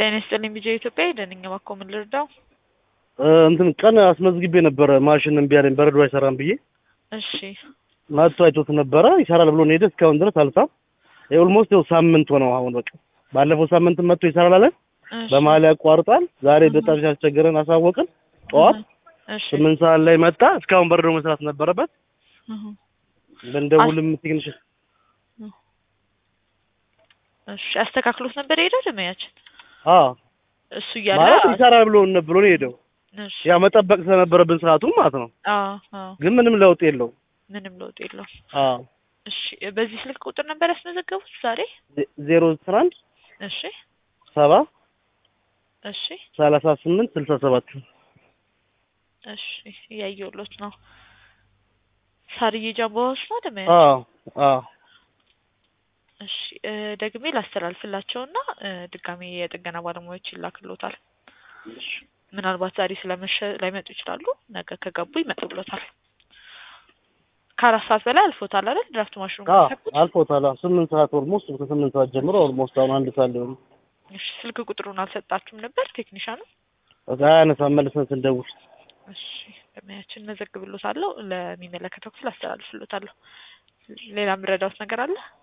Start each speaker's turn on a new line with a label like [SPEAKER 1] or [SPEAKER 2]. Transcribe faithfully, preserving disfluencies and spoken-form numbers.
[SPEAKER 1] ቴኔስተልኝ ቢጄ ኢትዮጵያ ደንኛ ማቆም ልርዳው
[SPEAKER 2] እንትን ቀን አስመዝግቤ ነበር ማሽን እምቢ አለኝ በረዶ አይሰራም ብዬ
[SPEAKER 1] እሺ
[SPEAKER 2] ማጥቶ አይቶት ነበር ይሰራል ብሎ ነው ሄደ እስካሁን ድረስ አልሳም ኦልሞስት ያው ሳምንት ሆነው አሁን በቃ ባለፈው ሳምንት መጥቶ ይሰራል አለ በመሃል ያቋርጣል ዛሬ በጣም ሲያስቸግረን አሳወቅን ጠዋት እሺ ስምንት ሰዓት ላይ መጣ እስካሁን በረዶ መስራት ነበረበት እንደውልም ቴክኒሽ
[SPEAKER 1] እሺ አስተካክሎት ነበር ሄደው ደመያችን
[SPEAKER 2] አዎ
[SPEAKER 1] እሱ ያለ
[SPEAKER 2] ማለት ይሰራል ብሎ ነበር ነው ሄደው
[SPEAKER 1] እሺ
[SPEAKER 2] ያ መጠበቅ ስለነበረብን ሰዓቱን ማለት ነው
[SPEAKER 1] አዎ አዎ
[SPEAKER 2] ግን ምንም ለውጥ የለው
[SPEAKER 1] ምንም ለውጥ የለው
[SPEAKER 2] አዎ
[SPEAKER 1] እሺ በዚህ ስልክ ቁጥር ነበር ያስመዘገቡት ዛሬ
[SPEAKER 2] ዜሮ አንድ
[SPEAKER 1] እሺ
[SPEAKER 2] ሰባ
[SPEAKER 1] እሺ
[SPEAKER 2] ሰላሳ ስምንት ስልሳ ሰባት
[SPEAKER 1] እሺ ያየውሎት ነው ሳርዬ ጃምቦስ ነው ደመ
[SPEAKER 2] አዎ አዎ
[SPEAKER 1] እሺ ደግሜ ላስተላልፍላቸውና ድጋሜ የጥገና ባለሙያዎች ይላክሎታል ምናልባት ዛሬ ስለመሸ ላይመጡ ይችላሉ ነገ ከገቡ ይመጡሎታል ከአራት ሰዓት በላይ አልፎታል አይደል ድራፍት ማሽኑ
[SPEAKER 2] ከሰኩት አልፎታል ስምንት ሰዓት ኦልሞስት ከስምንት ሰዓት ጀምሮ ኦልሞስት አሁን አንድ ሰዓት ነው
[SPEAKER 1] እሺ ስልክ ቁጥሩን አልሰጣችሁም ነበር ቴክኒሻኑ
[SPEAKER 2] አያነሳ መልሰን ስንደውል
[SPEAKER 1] እሺ ለማያችን መዘግብሎታለሁ ለሚመለከተው ክፍል አስተላልፍሎታለሁ ሌላ ምረዳውት ነገር አለ